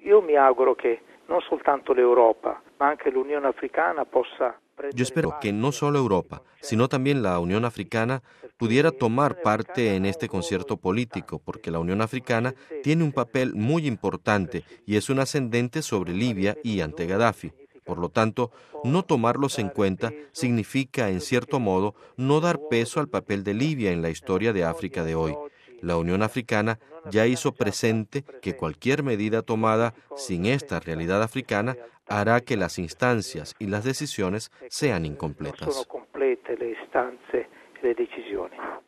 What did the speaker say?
Io mi auguro che non soltanto l'Europa, ma anche l'Unione Africana possa. Yo espero que no solo Europa, sino también la Unión Africana pudiera tomar parte en este concierto político, porque la Unión Africana tiene un papel muy importante y es un ascendente sobre Libia y ante Gaddafi. Por lo tanto, no tomarlos en cuenta significa, en cierto modo, no dar peso al papel de Libia en la historia de África de hoy. La Unión Africana ya hizo presente que cualquier medida tomada sin esta realidad africana hará que las instancias y las decisiones sean Non sono incompletas. complete le istanze e le decisioni.